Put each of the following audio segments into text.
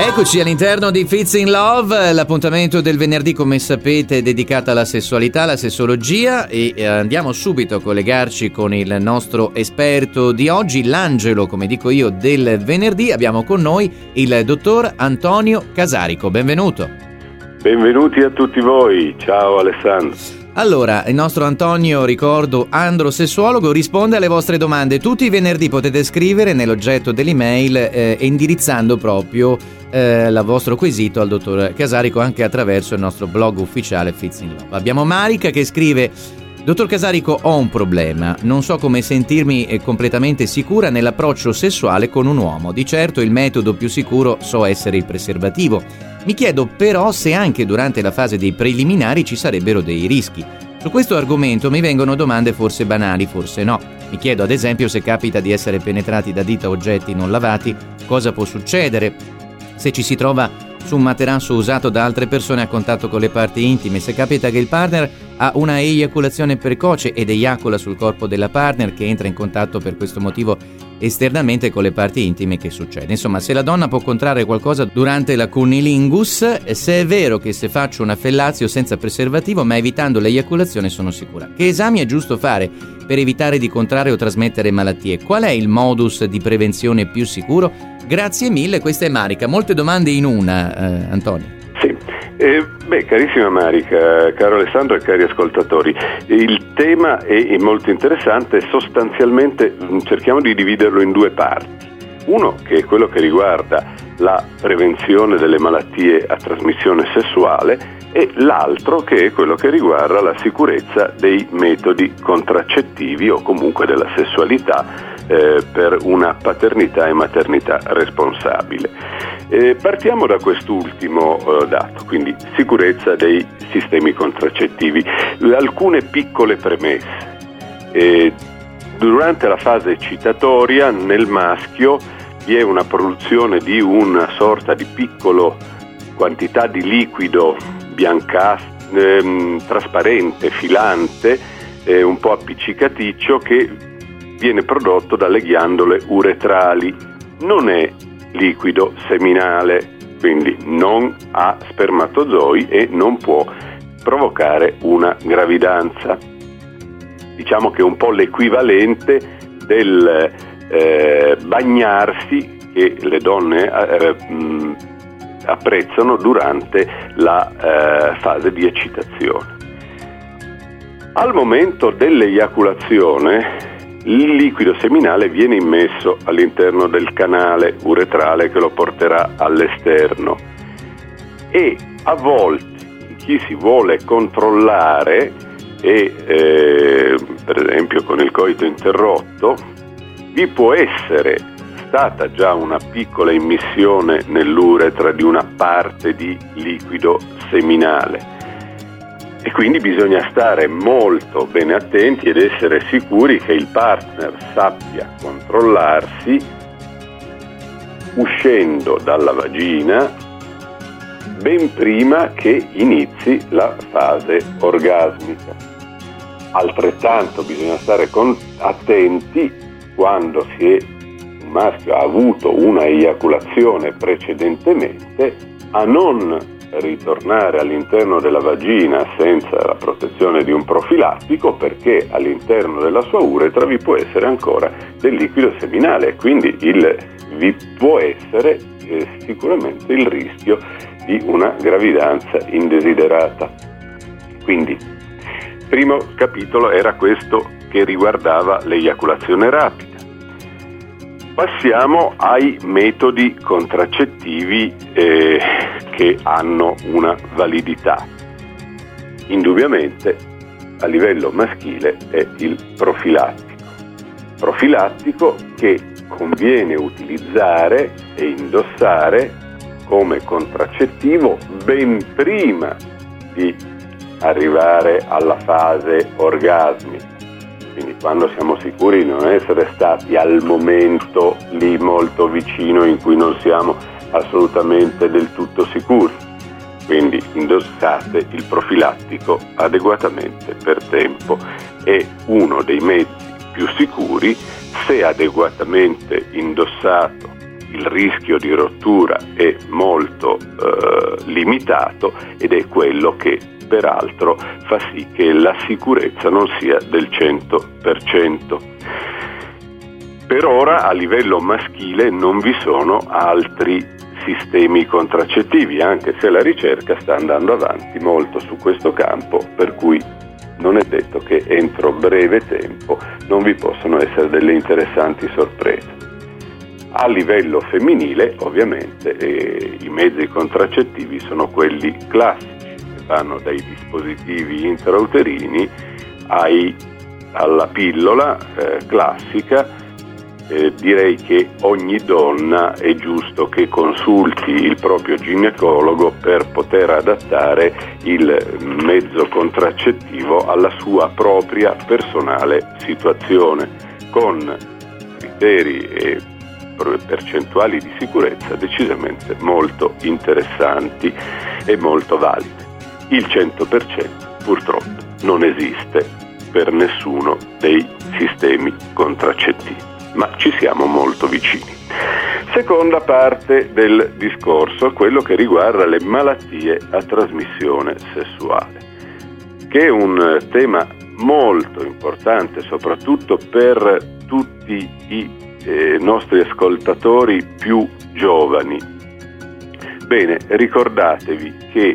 Eccoci all'interno di Fits in Love, l'appuntamento del venerdì, come sapete, è dedicato alla sessualità, alla sessologia, e andiamo subito a collegarci con il nostro esperto di oggi, l'angelo, come dico io, del venerdì. Abbiamo con noi il dottor Antonio Casarico. Benvenuto. Benvenuti a tutti voi, ciao Alessandro. Allora, il nostro Antonio, ricordo, androsessuologo, risponde alle vostre domande. Tutti i venerdì potete scrivere nell'oggetto dell'email indirizzando proprio il vostro quesito al dottor Casarico anche attraverso il nostro blog ufficiale Fits in Love. Abbiamo Marica che scrive: dottor Casarico, ho un problema, non so come sentirmi completamente sicura nell'approccio sessuale con un uomo. Di certo il metodo più sicuro so essere il preservativo. Mi chiedo però se anche durante la fase dei preliminari ci sarebbero dei rischi. Su questo argomento mi vengono domande forse banali, forse no. Mi chiedo ad esempio se capita di essere penetrati da dita oggetti non lavati, cosa può succedere se ci si trova su un materasso usato da altre persone a contatto con le parti intime, se capita che il partner ha una eiaculazione precoce ed eiacula sul corpo della partner che entra in contatto per questo motivo esternamente con le parti intime, che succede? Insomma, se la donna può contrarre qualcosa durante la cunnilingus, se è vero che se faccio una fellatio senza preservativo ma evitando l'eiaculazione sono sicura. Che esami è giusto fare per evitare di contrarre o trasmettere malattie? Qual è il modus di prevenzione più sicuro? Grazie mille, questa è Marica. Molte domande in una, Antonio. Sì, carissima Marica, caro Alessandro e cari ascoltatori, il tema è molto interessante. Sostanzialmente cerchiamo di dividerlo in due parti. Uno che è quello che riguarda la prevenzione delle malattie a trasmissione sessuale e l'altro che è quello che riguarda la sicurezza dei metodi contraccettivi o comunque della sessualità per una paternità e maternità responsabile. Partiamo da quest'ultimo dato, quindi sicurezza dei sistemi contraccettivi. Alcune piccole premesse. Durante la fase eccitatoria nel maschio vi è una produzione di una sorta di piccolo quantità di liquido biancastro, trasparente, filante, un po' appiccicaticcio, che viene prodotto dalle ghiandole uretrali. Non è liquido seminale, quindi non ha spermatozoi e non può provocare una gravidanza. Diciamo che è un po' l'equivalente del bagnarsi che le donne apprezzano durante la fase di eccitazione. Al momento dell'eiaculazione il liquido seminale viene immesso all'interno del canale uretrale che lo porterà all'esterno e a volte chi si vuole controllare e per esempio con il coito interrotto vi può essere stata già una piccola immissione nell'uretra di una parte di liquido seminale. E quindi bisogna stare molto bene attenti ed essere sicuri che il partner sappia controllarsi uscendo dalla vagina ben prima che inizi la fase orgasmica. Altrettanto bisogna stare attenti quando un maschio ha avuto una eiaculazione precedentemente a non ritornare all'interno della vagina senza la protezione di un profilattico, perché all'interno della sua uretra vi può essere ancora del liquido seminale, quindi vi può essere sicuramente il rischio di una gravidanza indesiderata. Quindi primo capitolo era questo che riguardava l'eiaculazione rapida. Passiamo ai metodi contraccettivi che hanno una validità. Indubbiamente a livello maschile è il profilattico che conviene utilizzare e indossare come contraccettivo ben prima di arrivare alla fase orgasmica. Quindi quando siamo sicuri di non essere stati al momento lì molto vicino in cui non siamo assolutamente del tutto sicuri. Quindi indossate il profilattico adeguatamente per tempo. È uno dei mezzi più sicuri se adeguatamente indossato il rischio di rottura è molto limitato, ed è quello che peraltro fa sì che la sicurezza non sia del 100%. Per ora a livello maschile non vi sono altri sistemi contraccettivi, anche se la ricerca sta andando avanti molto su questo campo, per cui non è detto che entro breve tempo non vi possono essere delle interessanti sorprese. A livello femminile, ovviamente, i mezzi contraccettivi sono quelli classici, che vanno dai dispositivi intrauterini alla pillola classica. Direi che ogni donna è giusto che consulti il proprio ginecologo per poter adattare il mezzo contraccettivo alla sua propria personale situazione, con criteri e percentuali di sicurezza decisamente molto interessanti e molto valide. Il 100% purtroppo non esiste per nessuno dei sistemi contraccettivi, ma ci siamo molto vicini. Seconda parte del discorso, quello che riguarda le malattie a trasmissione sessuale, che è un tema molto importante soprattutto per tutti i nostri ascoltatori più giovani. Bene, ricordatevi che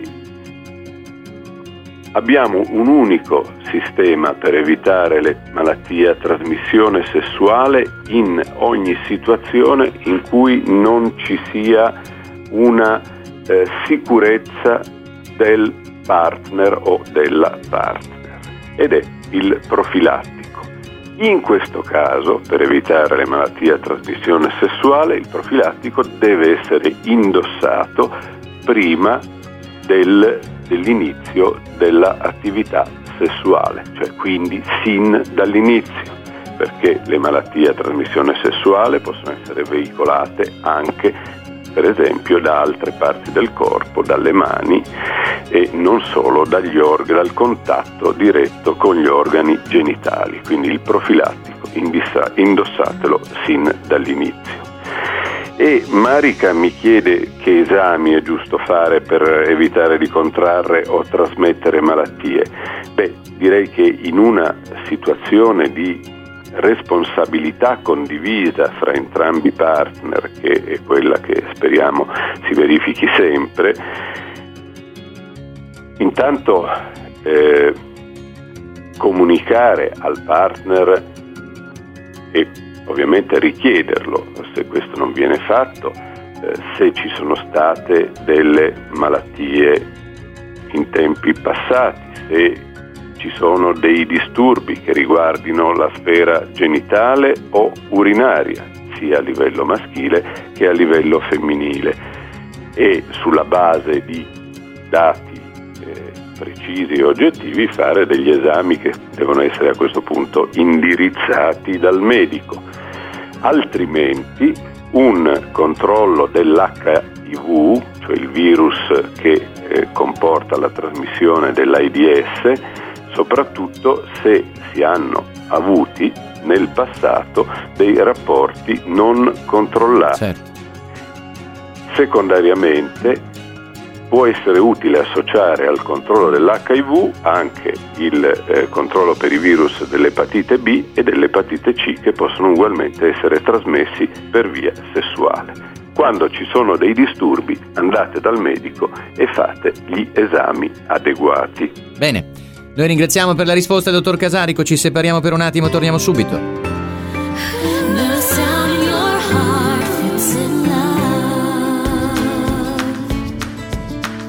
abbiamo un unico sistema per evitare le malattie a trasmissione sessuale in ogni situazione in cui non ci sia una sicurezza del partner o della partner, ed è il profilattico. In questo caso, per evitare le malattie a trasmissione sessuale, il profilattico deve essere indossato prima dell'inizio dell'attività sessuale, cioè quindi sin dall'inizio, perché le malattie a trasmissione sessuale possono essere veicolate anche, per esempio, da altre parti del corpo, dalle mani, e non solo dal contatto diretto con gli organi genitali. Quindi il profilattico indossatelo sin dall'inizio. E Marica mi chiede che esami è giusto fare per evitare di contrarre o trasmettere malattie. Direi che in una situazione di responsabilità condivisa fra entrambi i partner, che è quella che speriamo si verifichi sempre, intanto comunicare al partner e ovviamente richiederlo, se questo non viene fatto, se ci sono state delle malattie in tempi passati, se ci sono dei disturbi che riguardino la sfera genitale o urinaria, sia a livello maschile che a livello femminile, e sulla base di dati precisi e oggettivi fare degli esami che devono essere a questo punto indirizzati dal medico. Altrimenti un controllo dell'HIV, cioè il virus che comporta la trasmissione dell'AIDS, soprattutto se si hanno avuti nel passato dei rapporti non controllati. Certo. Secondariamente può essere utile associare al controllo dell'HIV anche il controllo per i virus dell'epatite B e dell'epatite C, che possono ugualmente essere trasmessi per via sessuale. Quando ci sono dei disturbi, andate dal medico e fate gli esami adeguati. Bene, noi ringraziamo per la risposta, dottor Casarico. Ci separiamo per un attimo, torniamo subito.